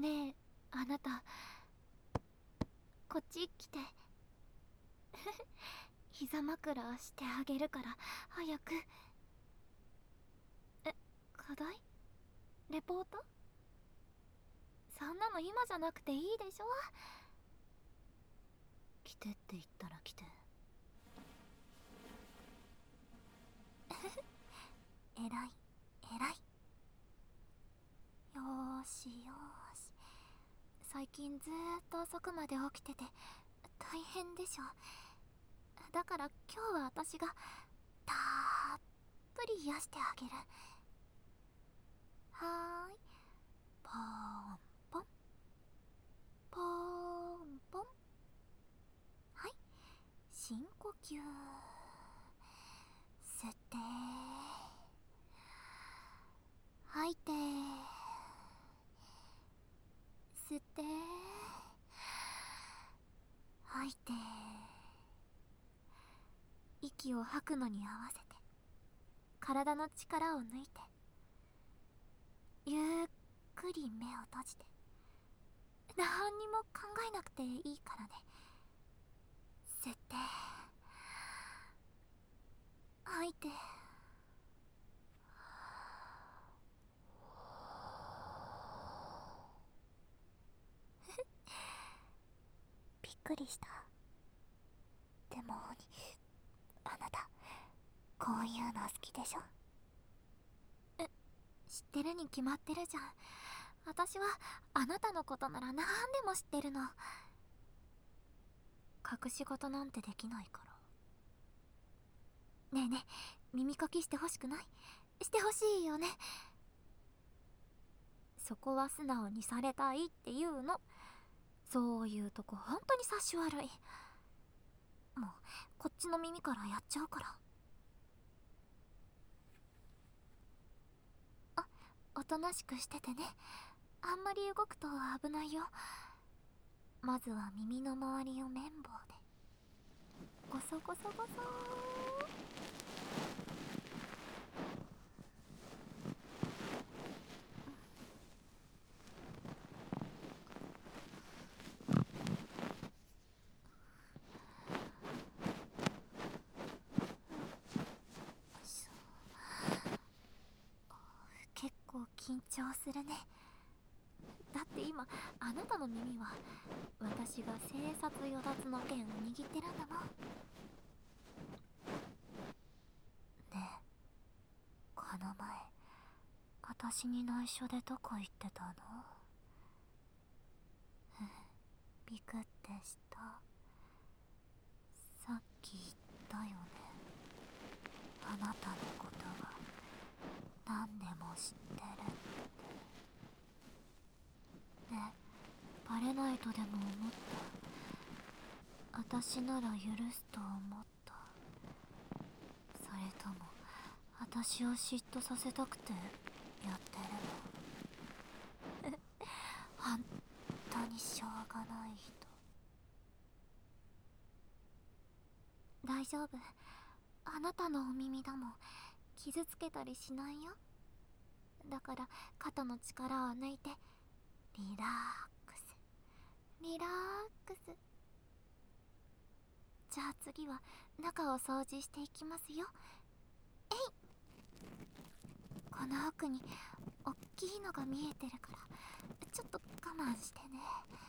ねえ、あなた、こっち来て。膝枕してあげるから早く。え、課題？レポート？そんなの今じゃなくていいでしょ。 来てって言ったら来て。 えらいえらい。よーしよーし。最近ずーっと遅くまで起きてて大変でしょ。だから今日は私がたっぷり癒してあげる。はーい。ポーンポンポーンポン。はい、深呼吸。吸って吐いて吸って吐いて。息を吐くのに合わせて体の力を抜いて、ゆっくり目を閉じて。何にも考えなくていいからね。吸って吐いて。びっくりした。でもあなたこういうの好きでしょ。知ってるに決まってるじゃん。私はあなたのことなら何でも知ってるの。隠し事なんてできないから。ねえねえ、耳かきしてほしくない？してほしいよね。そこは素直にされたいっていうの。そういうとこ本当に察し悪い。もうこっちの耳からやっちゃうから。あ、おとなしくしててね。あんまり動くと危ないよ。まずは耳の周りを綿棒でゴソゴソゴソ結構緊張するね。だって今あなたの耳は私が生殺与奪の剣を握ってるんだもん。ねえ、この前私に内緒でどこ行ってたの？ビクってした？さっき言ったよね、あなたのことが何でも知ってるって。ね、バレないとでも思った？私なら許すと思った？それとも私を嫉妬させたくてやってるの？本当にしょうがない人。大丈夫、あなたのお耳だもん。傷つけたりしないよ。だから肩の力を抜いてリラックスリラックス。じゃあ次は中を掃除していきますよ。えい。この奥におっきいのが見えてるからちょっと我慢してね。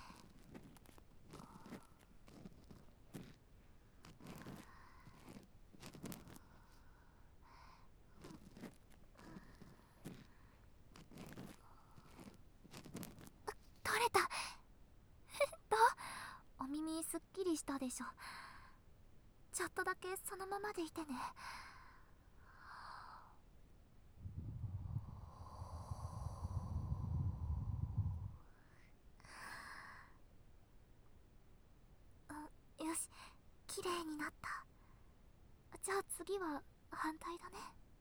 取れた。どう？お耳すっきりしたでしょ。ちょっとだけそのままでいてね。よし、綺麗になった。じゃあ次は反対だね。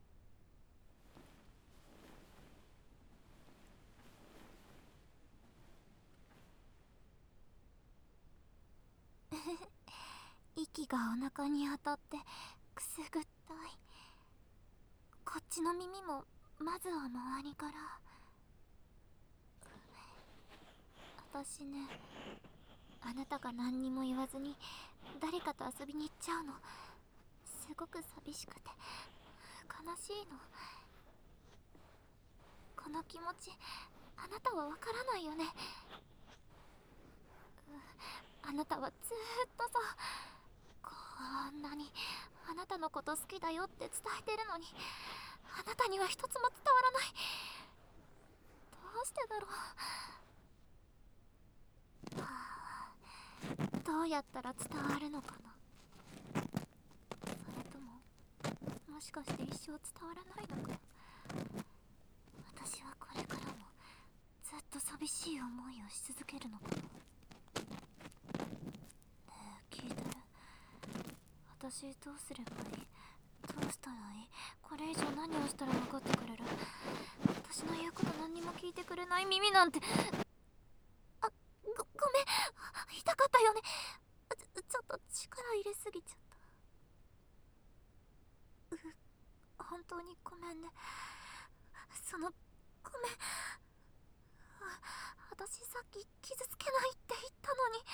息がお腹に当たってくすぐったい。こっちの耳もまずは周りから。 私ね、あなたが何にも言わずに誰かと遊びに行っちゃうのすごく寂しくて悲しいの。この気持ちあなたはわからないよね。あなたはずーっとさ、こんなにあなたのこと好きだよって伝えてるのに、あなたには一つも伝わらない。どうしてだろう。はあ、どうやったら伝わるのかな。それとももしかして一生伝わらないのか。私はこれからもずっと寂しい思いをし続けるのかな。ねえ、聞いてる？私どうすればいい？どうしたらいい？これ以上何をしたら分かってくれる？私の言うこと何にも聞いてくれない耳なんて。あ、ごめん。痛かったよね。ちょっと力入れすぎちゃった。本当にごめんね。ごめん。私さっき傷つけないって言ったのに。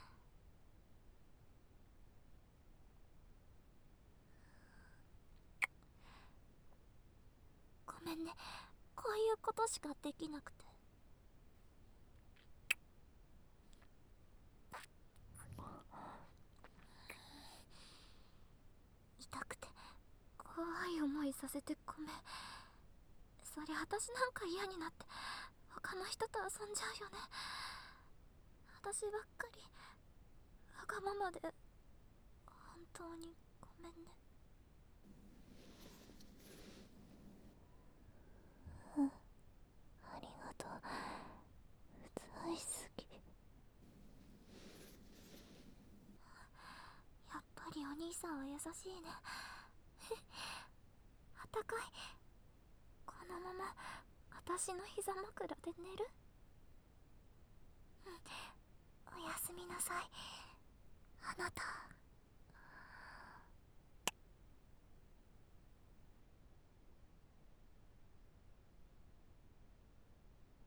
ごめんね。こういうことしかできなくて。痛くて怖い思いさせてごめん。そりゃ私なんか嫌になって他の人と遊んじゃうよね。私ばっかりわがままで本当にごめんね。うん、ありがとう。大好き。やっぱりお兄さんは優しいね。あったかい。このまま私の膝枕で寝る？うん、おやすみなさいあなた。